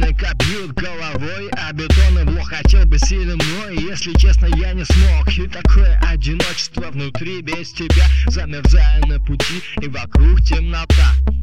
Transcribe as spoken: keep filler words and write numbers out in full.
наверняка бьют головой а бетон его хотел бы сильно мной. Если честно, я не смог. И такое одиночество внутри без тебя, замерзая на пути, и вокруг темнота.